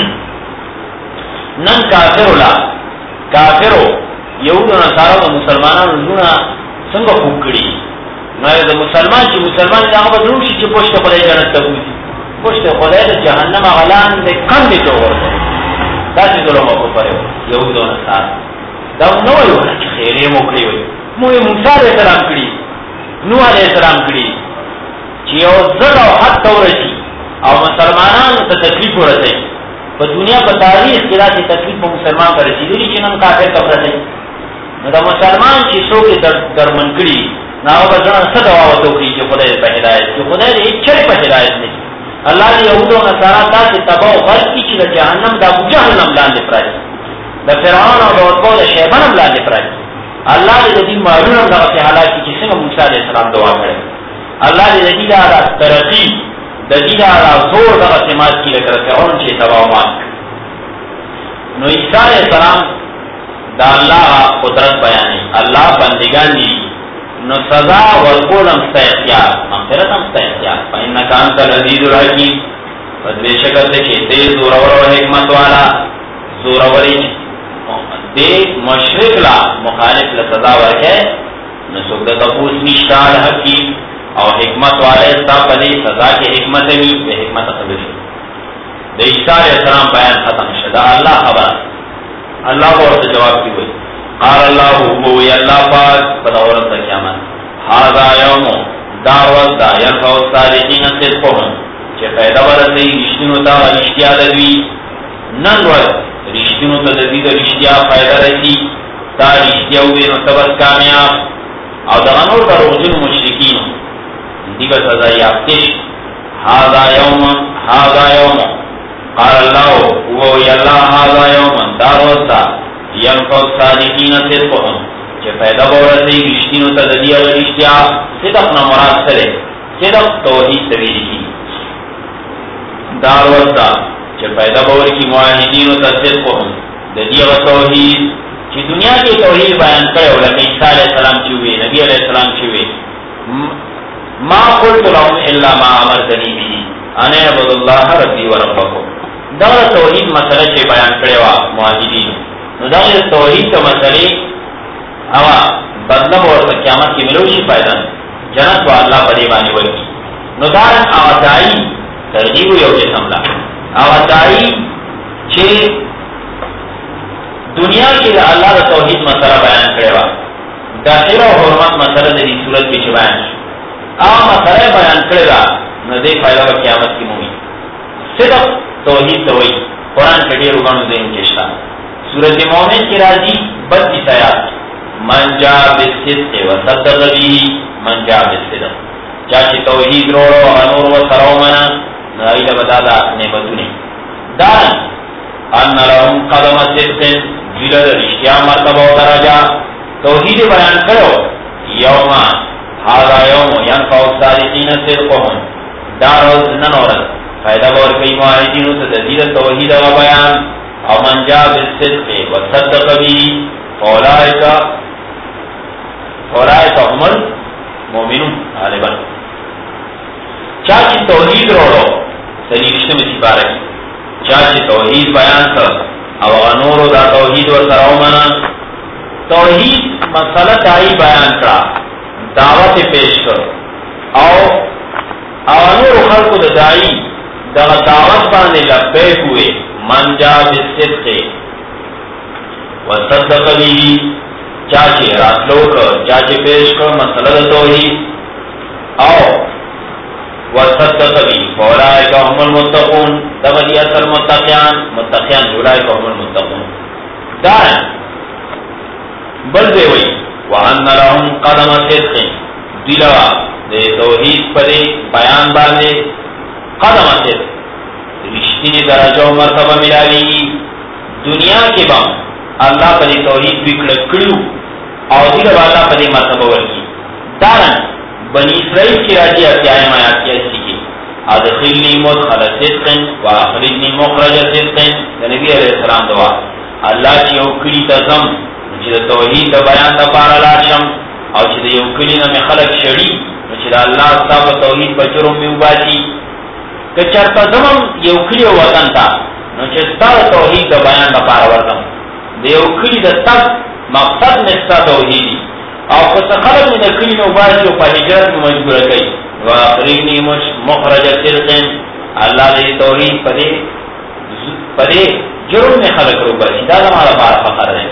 نن کافرو یهودو نصارو د مسلمانانو زونه څنګه خوب کړي نو د مسلمان دا هغه بدلون شي چې پښته خدای جنت ته وځي پښته خدای د جهنم غلان دې کم دي ته ورته دا چې ظلم او کفر یهودو نصارو دا نو یو چې خیره مو کړی وي مو موسی علیہ السلام کړی نوح علیہ السلام کړی چې یو زړه او حد تورشي او مسلمانانو ته تکلیف ورته په دنیا په تاریخ کې راځي تکلیف په مسلمان پر رسیدلی چې نن کافر ته ورته نو دا مسلمان چې څوک درمن کړي نو هغه ځان څه دوا وته کوي چې خدای په هدایت کې خدای دې چره په هدایت نه الله دې یهودو نصارا ته تباہ او غرق کی چې جهنم دا جهنم لاندې پراي د فرعون او د ورکو د شیطان لاندې پراي. الله دې دې مارونه دغه حالات کې څنګه موسی علیہ السلام دعا کړې الله دې دې دا ترقی د دې دا زور دغه سمات کې لکه فرعون چې تباہ وان. نو عیسی علیہ السلام دا الله قدرت بیانې الله بندگان دي نو سزا ورکولم ستا اختیار مغفرت هم ستا اختیار فإنک انت العزیز الحکیم پس بېشکه ته چې ته زورور او حکمت والا زوروري دې مشرک لا مخالف له سزا ورکړي نو څوک د تپوس نشته حکیم او حکمت والے ستا په دې سزا کې حکمت وي د حکمت خبرې د عیسی علیہ السلام بیان ختم شدا الله خبر اللہ ورته جواب کی وای قال الله هو الله پاک بداورت قیامت هذا يوم دعوت دا يرفع الصالحين صدقهم چې پیدا ورته رښتینو ته رښتیا دوی نن ور رښتینو ته د دې رښتیا فائدہ رسی دا رښتیا وي نو تبس کامیاب او دا نور دروغجن مشرکین دی به سزا یافتش. هذا يوم قال الله هو الله هذا يوم دعوت ينفع الصادقين صدقهم چې پیدا ورته رښتینو ته د دې رښتیا صدق نه مراد سره صدق توحید تویل کی دعوت چې پیدا ورکی موحدینو ته صدقهم د دې توحید چې دنیا کې توحید بیان کړو لکه عیسی علیہ السلام چې وی نبی علیہ السلام چې وی ما قلت لهم الا ما امرتني به ان اعبدوا الله ربي وربكم. دا توحید مسله چې بیان کړو موحدین نو دا توحید ته مسلې او بدلم ورته قیامت کې ملو شي فائدہ جنت او الله په دې باندې ورکی. نو دا او دای ترجیح یو قسم لا او دای چې دنیا کې الله د توحید مسله بیان کړو دا خیر او حرمت مسله د دې صورت کې چې بیان او مسله بیان کړو نو دې فائدہ په قیامت کې مومي. صرف توحید ته وایي قرآن کې ډېر وګڼو دین کې شته سورۃ مومن کې راځي 32 آیات من جاء بالصدق وصدق به من جاء بالصدق چا چې توحید وروړو او نور و سره ومنه نو ایله بدادا نعمتونه دا ان لهم قدم صدق جلد رشتیا مرتبه او درجه توحید بیان کرو یوم هذا یوم ينفع الصادقین صدقهم دار نن عورت فائدہ بور کئی معاہدین تدید توحید و بیان او من جاء بالصدق وصدق به اولئک هم المؤمنون غالبا چاچی توحید روڑو سلیشن میں سپارہ کی چاچی توحید بیان کر او غنور دا توحید و سراؤ منا توحید مسئلہ تائی بیان کرا دعوت پیش کر او نور خلق دا دائی دا دعوت باندے لبے ہوئے من جا بالصدق وصدق به چاچے راتلو کر چاچے پیش کر مسئلہ دا توحید او وصدق به فاولئک هم المتقون دبدی اثر متقیان اولئک هم المتقون دائم بل دے وئی وان لهم قدم صدق دلوا دے توحید پدے بیان باندے قدم صدق رشتینی درجہ و مرتبہ ملاوی دنیا کے بام اللہ پدے توحید بکڑ کڑو اور دلوا اللہ پدے مرتبہ ورکی دارن بنی اسرائیل کی راجی اتیائی آیات کی ایسی کی ادخلنی مدخل صدق واخرجنی مخرج صدق نبی علیہ السلام دعا اللہ چی اوکلی تزم چی دا توحید دا بیان دا پارا لاشم او چی دا اوکلی نمی خلق شڑی چی دا اللہ صاحب توحید بچرم میں اوباسی کہ چرتا زمم یہ اوکلی وطن تا چی ستا توحید دا بیان دا پارا ورکم دا اوکلی دا تک مقصد نستا توحیدی او کس خلق میں دکلی میں اوباسی و پا حجرت میں مجبور کئی وآخرینی مخرج صدق اللہ دے توحید پدے جرم میں خلق رو باسی دا ہمارا بارا فخر ہے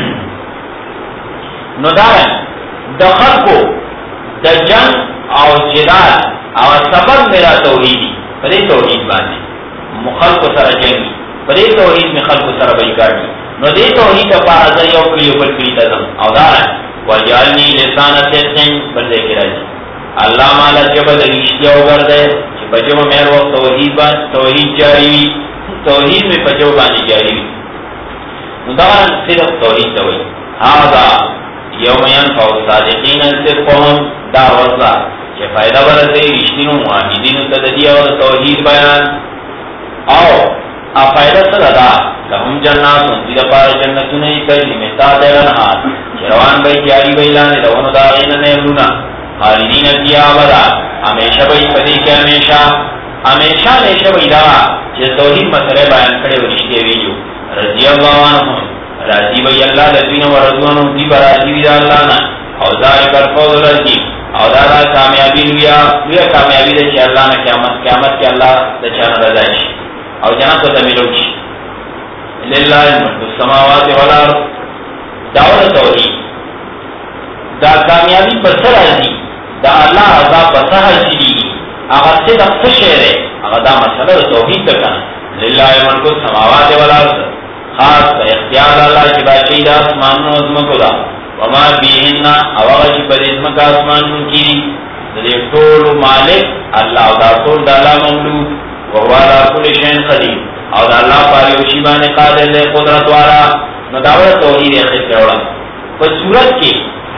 نو دارن دخل کو دا جنگ او جدال او سبب میرا توحیدی پدے توحید باندے مخلق سر جنگی پدے توحید میں خلق سر بیکاری نو دے توحید پارا زیو کلیو پر کلی تزم او دارن وجعلنی لسان صدق بل ذکر ہے اللہ مالا جب رشتہ اوگر دے کہ بجو میر وقت توحید جاری ہوئی توحید میں بجو بانی جاری ہوئی ندارن صدق توحید دوئی هذا یوم ینفع الصادقین صدقهم دا وصلہ کہ فائدہ برسے رشتین و معاہدین تددیہ و توحید بیان او فائدہ صدا لهم جنات انزید پار جنتون تجری میں تادرنہار چروان بھئی جاری بیلانے لون داغین نیلونا خالدین فیہا ابدا ہمیشہ بھئی پدی کے ہمیشہ بھئی دارا جس توحید مسئلہ بیان کرے ورشتے ویجو رضی اللہ عنہم راضی بھئی اللہ لذین و رضوانم دی براضی وید اللہ نا او ذالک الفوز العظیم او دارا کامیابی لویا کامیابی دے چی اللہ نا قیامت کے اللہ دے چانا رضائش او جناب کو تمیلوچ للہ الملک السماوات والارض دعوت توحید دا کامیابی بسر حضی دا اللہ عذاب بسر حضی اگر صدق تشہر ہے اگر دا مسئلہ توحید بکن للہ الملک السماوات والارض خاص با اختیار اللہ کی باشی دا اسمان و عظمت دا وما بیہننا اواغا چی پر عظمت آسمان منکی دلیف طول مالک اللہ دا طول دا اللہ مملوک وہوالا کل شین قدیم او دا اللہ پاری وشیبان قادر دے قدرت والا نداور توحید اخیر کروڑا پر صورت کی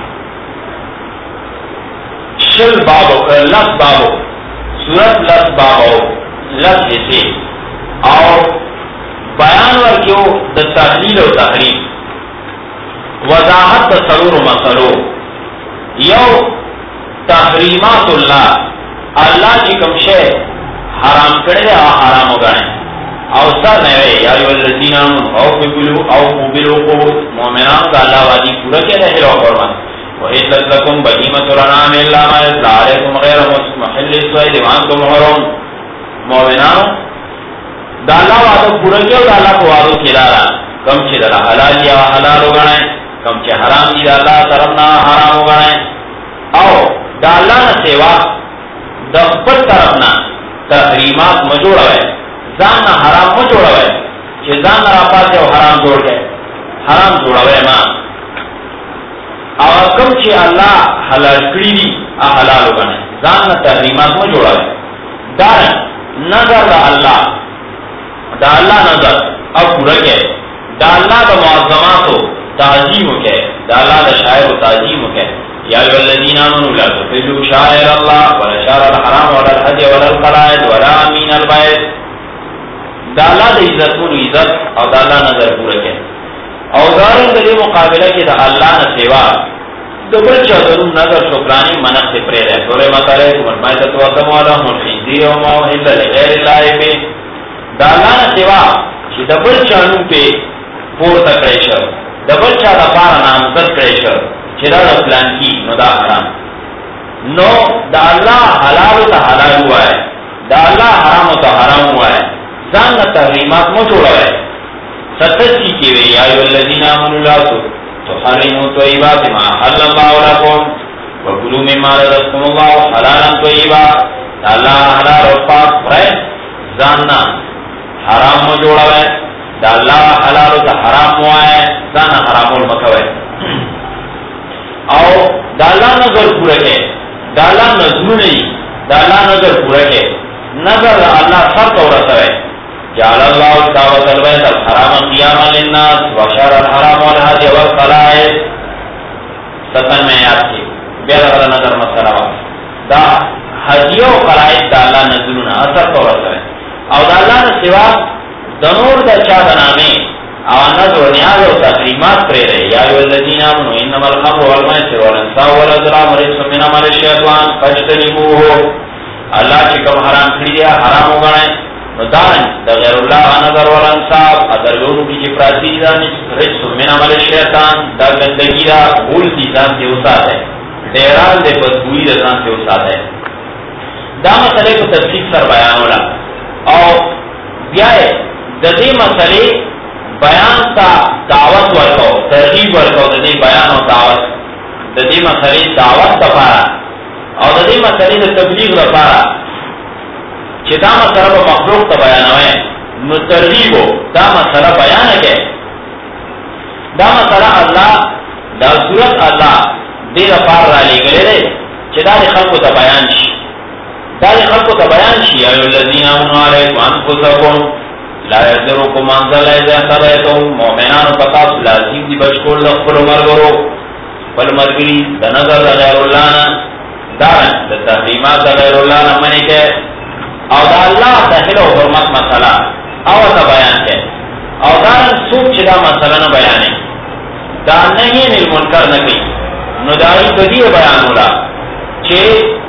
شل بابو کر لس بابو صورت لس بابو لس حصے اور بیان ورکیو دا تحلیل و تحریم وضاحت دا سرور و مسلو یو تحریمات اللہ کی کم شے حرام کرے حرام ہو گئے او سر نوے یا الذین اوفوا بالعقود مومنان کا اللہ وعدی پورا کیا ہے رو فرمان وحلت لکم بہیمۃ الانعام الا ما یتلی علیکم غیر محل الصید وانتم حرم مومنان دا اللہ وعدہ پورا کیا دا اللہ کو وعدو کھلالا کم چھ دا حلال یا حلال ہو گئے کم چھ حرام دی دا اللہ طرفنا حرام ہو گئے او دا اللہ نہ سیوا دا پر طرفنا تحریمات مجوڑا ہے زان نہ حرام مجوڑا ہے کہ زان نہ راپا سے حرام جوڑ گئے حرام جوڑا ہے ماں اور کم چھ اللہ حلال کری دی حلال ہو گئے زان نہ تحریمات مجوڑا ہے دارن نظر دا اللہ نظر اب پورا کے دا اللہ دا معظمات ہو تعظیم ہو کے دا اللہ دا شاعر و تعظیم کے یا ایھا الذین آمنوا لا تحلوا شعائر اللہ ولا شهر الحرام ولا الحج ولا القلائد ولا امین البیت. دا اللہ دا عزتونو عزت او دا اللہ نظر پورا کے او دارن دے مقابلہ کے دا اللہ نہ سوا دبل چادر نظر شکرانی منق سے پرے رہے سورہ مسئلہ فرمائے تو ادم والا الخنزیر و ما الا لغیر اللہ پہ دا اللہ نہ سوا کہ دبل چانو پہ پور تکڑے شر دبل چا دا پارا نامزد کرے شر چرا دا پلان کی نو دا حرام نو دا اللہ حلال تا حلال ہوا ہے دا اللہ حرام تا حرام ہوا ہے زان تحریمات مو چھوڑا ہے ستسی کی وی یا ایھا الذین آمنوا لا تحرموا طیبات ما حل اللہ لکم وکلوا مما رزقکم اللہ حلالا طیبا. اللہ حلال اور پاک ہے زاننا حرام مو جوڑا ہے دا اللہ حلال تا حرام ہوا ہے زانا حرام المکو ہے او دا اللہ نظر پورا کے دا اللہ نظر نہیں دا اللہ نظر پورا کے نظر اللہ سب تو رسا ہے جعل اللہ دعوت البیت الحرام قیاما للناس وشهر الحرام والحج والقلائد. 97 میں یاد کی بیا دا نظر مسئلہ دا حج و قلائد دا اللہ نظرنا اثر تو رسا ہے او دا اللہ نے سوا دنور دا چا بنامے او نظر و نیاز و تحریمات پر رہے یا ایھا الذین آمنوا انما الخمر والمیسر والانصاب والازلام رجس من عمل الشیطان فاجتنبوه. اللہ چکم حرام کری دیا حرام ہو گئے دان دا غیر اللہ نظر والانصاب ادرگونو کی چی پراتی دان رجس من عمل الشیطان دا گندگی دا بھول دی دان سے اساد ہے دیران دے بدبوئی دا دان سے اساد ہے. دا مسئلے کو تفصیل سر بیان ہولا او بیائے دا دی مسئلے بیان تا دعوت ورکو ترغیب ورکو دا دی بیان و دعوت دا دی مسئلے دعوت دا پارا او دا دی مسئلے دا تبلیغ دا پارا چی دا مسئلہ با مخلوق تا بیانوئے نو ترغیبو دا مسئلہ بیان کے دا مسئلہ اللہ دا صورت اللہ دی دا پار را لے گلے دے چی دا دی خلقو تا بیان شی دا دی خلقو تا بیان شی ایھا الذین آمنوا علیکم انفسکم لا یضرکم من ضل اذا اهتدیتم. مومنانو پتاس لازم دی بچکول دا خپلو مرگرو خپل مرگری دا نظر دا غیر اللہ نا دارن دا تحریمات دا غیر اللہ نا منی کے او دا اللہ دا حل و حرمت مسئلہ او تا بیان کے او دارن سوک چی دا مسئلہ نا بیانے دا نہین المنکر نکی نو داری بدی بیان ہولا چی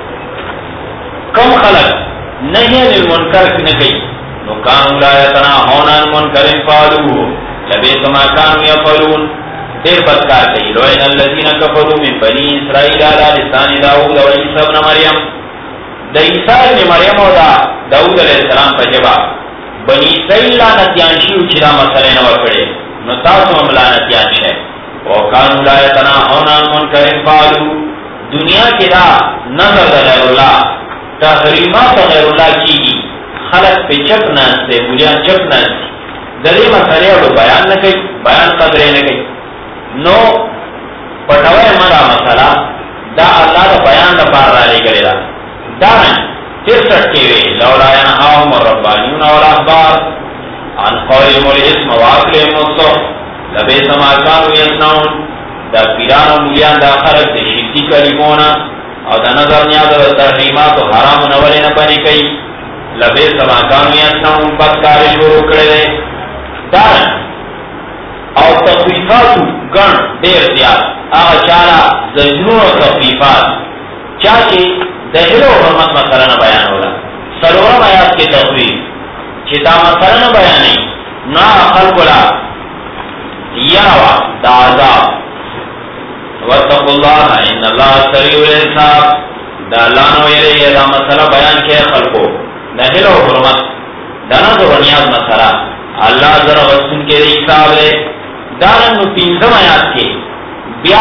کم خلق نہین المنکر نکی نو کانو لا یتناہون عن منکر فعلوه لبئس ما کانوا یفعلون. دیر بدکار کئی لعن الذین کفروا من بنی اسرائیل علی لسان داؤد و عیسی ابن مریم. دا عیسی ابن مریم و دا داؤد علیہ السلام پا جبا بنی اسرائیل لعنتیان شیو چرا مسئلے نو کرے نو تاسو ہم لعنتیان شے و کانو لا یتناہون عن منکر فعلوه. دنیا کی دا نظر دا غیر اللہ تحریمات غیر اللہ کی گی خلق پہ چپ ناستے بولیان چپ ناستے دلی مسئلے اور بیان نہ کئی بیان قدرے نہ کئی نو پٹوئے مرا مسئلہ دا اللہ دا بیان دا پار را لے گلے دا دارن 63 کے وے لولا ینہاہم الربانیون والاحبار عن قولهم الاسم واکلهم السحت لبئس ما کانوا یصنعون. دا پیران و مولیان دا خلق دے شرکی کلمونا او دا نظر نیاز و تحریمات و حرام نولی نبنی کئی لبئس ما کانوا یصنعون بدکار شروع کرے دارن او تخفیفاتو گن دیر زیاد آغا چالا زجنون و تخفیفات چاچے دہل و حرمت مسئلہ نہ بیان ہولا. سلورم آیات کے تخفیف چتا مسئلہ نہ بیانی نا خلق لا یروا دا عذاب واتقوا اللہ ان اللہ سریع الحساب. دا اللہ نو یہ دا مسئلہ بیان کیا خلقو دہل و حرمت دانا تو بنیاد مسئلہ اللہ ذرا وسن کے حساب ہے. دارن نو تینزم آیات کے بیا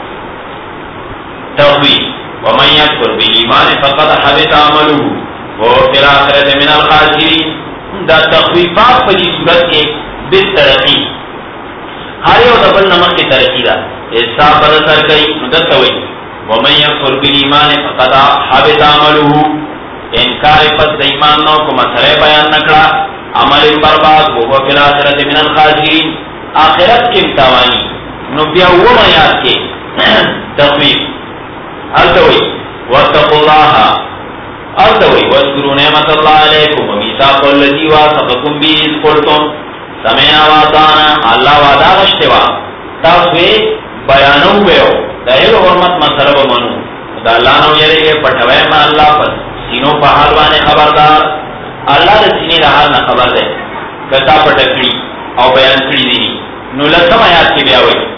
تخویف ومن یکفر بالایمان فقد حبط عمله وهو فی الآخرة من الخاسرین. دا تخویفات پجی صورت کے بالترقی ہر یو دبل نمک کی ترقی دا احساب بدسر کئی مدد ہوئی ومن یکفر بالایمان فقد حبط عمله. انکار پس ایمان نو کو مسئلہ بیان نکڑا عمل برباد وهو فی الآخرة من الخاسرین. آخرت کی امتوانی نو بیا وما یاد کې تخویف التوي واتقوا الله التوي واذكروا نعمت الله عليكم وميثاق الذي واثقكم به إذ قلتم سمعنا وأطعنا الله وعدا غشتوا تاسو بیانو ویو دایو حرمت مسله ومنو دا الله نو یریږي پټوي ما الله پر سینو په حال باندې خبردار الله د سینې د حال نه خبر ده کتا پټکړي او بیان کړی دي نو لکه آیات کې بیا وایي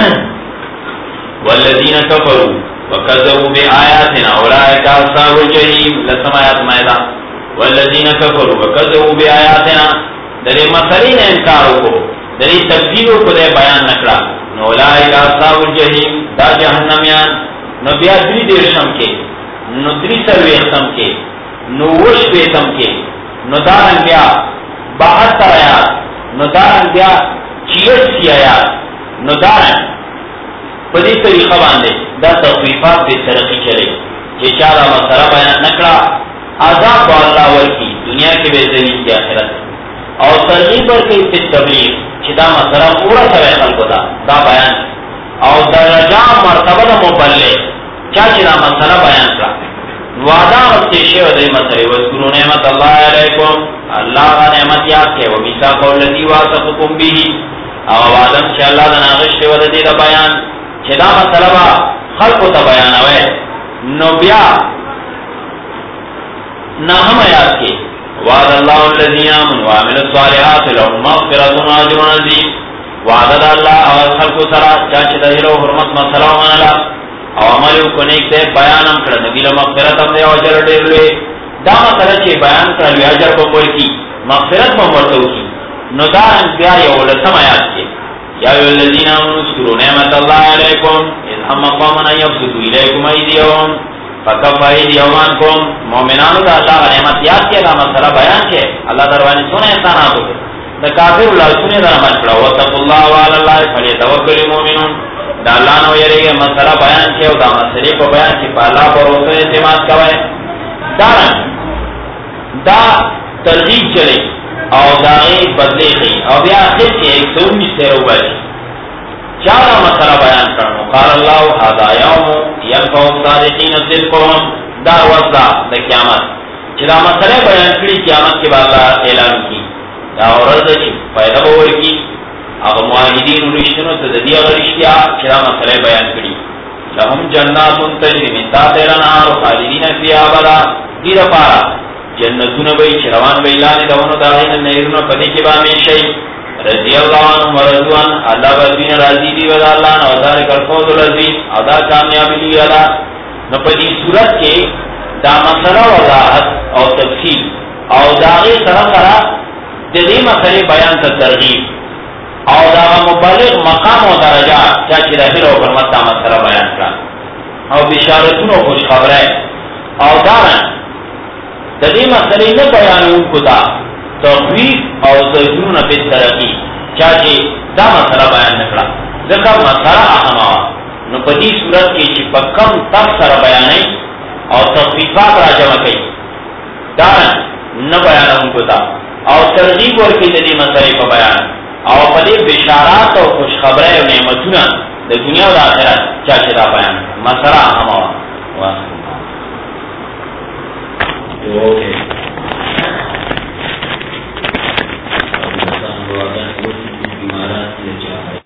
والذین کفروا وکذبوا بآیاتنا اولئک اصحاب الجحیم لکه آیات مائده والذین کفروا وکذبوا بآیاتنا دغه مسلې نه انکار وکړو دغه تکذیب کو دې بیان نکړه نو اولئک اصحاب الجحیم دا جهنميان نو بیا دې دیشم کې نو درې سروي ختم کې نو وش به تم کې نو دا بیا 72 آیات نو دا بیا 86 آیات نو دا په دې طریقه باندې دا تخفیفات به ترقی چلے چې چا دا مسله بیان نکړه عذاب الله ورکی دنیا کې به ذلیل کی آخرت او ترغیب ورکی په تبلیغ چې دا مسله پورا سره خلکو دا بیان او درجه مرتبه د مبلغ چا چې دا مسله بیان کړه وعده ورته شی د مسله وذکروا نعمت الله علیکم الله غ نعمت یاد کې او میثاق الذی واثقکم به او وعده چې الله د ناغشته ور دي د بیان چې دا مسله خلقو ته بیانوي نو بیا نه هم یاد کې وعد الله الذين آمنوا وعملوا الصالحات لهم مغفرة واجر عظيم وعد الله او خلقو سره چې د هیرو حرمت مسله ومنله او عمل کو نیک ته بیان هم کړ نبی له مغفرت هم دی او اجر ډیر لوی دا مسله چې بیان کړل وی اجر په ورکی مغفرت هم ورته وکي نو دا بیا یو لسم آیات کې یا ایو الذین آمنوا اذکروا نعمت الله علیکم اذ هم قوم یبسطوا الیکم ایدیهم فکف ایدیهم عنکم مومنانو دا الله نعمت یاد کړه دا مسله بیان کړه الله دروازه سونه احسانات وکړه دا کافر الله سونه دا عمل کړه وتقوا الله وعلى الله فلیتوکل المؤمنون دا الله نو یریږي مسله بیان کړه او دا مسلې په بیان کې په الله پر اوسه اعتماد کوي دا ترغیب چلی او داغی بدلی خی او بیا آخر کے 119 سے روبائی چارا مسئلہ بیان کرنو قال اللہ حاضا یوم ینفع الصادقین صدقهم دا وزدہ دا قیامت چلا مسئلہ بیان کری قیامت کے بعد اللہ اعلان کی دا ورد چی فائدہ بور کی اگا معاہدین رشتنو تددی اگر رشتیا چلا مسئلہ بیان کری لهم جنات تجری من تحتها الانهار خالدین فیها ابدا دیر پارا جنتون بئی چروان بئی لانی دونو داغین نیرون پدی کی بامی شئی رضی اللہ عنہ ورضوان اللہ بزوین راضی دی ودا اللہ نو ذالک الفوز العظیم ادا کامیابی دی ودا نو پدی صورت کے دا مسئلہ وضاحت او تفصیل او داغی سرا دی مسئلے بیان تا ترغیب او دا مبالغ مقام و درجہ چاچی رحل و فرمت دا مسئلہ بیان کرا او بشارتون و خوش خبرائے او دارن د دې مسلې نه بیانونکو دا تخویف او زجرون په ترقی چا چې دا مسله بیان نکړه ځکه مسله اهمه نو په دې صورت کې چې په کم تفسیر بیانې او تخفیفات راجمع کوي دا نه بیانونکو دا او ترغیب ورکړي د دې مسلې په بیان او په دې بشارات او خوشخبری او نعمتونه د دنیا او آخرت چا چې دا بیان مسله اهمه واسطه Okay.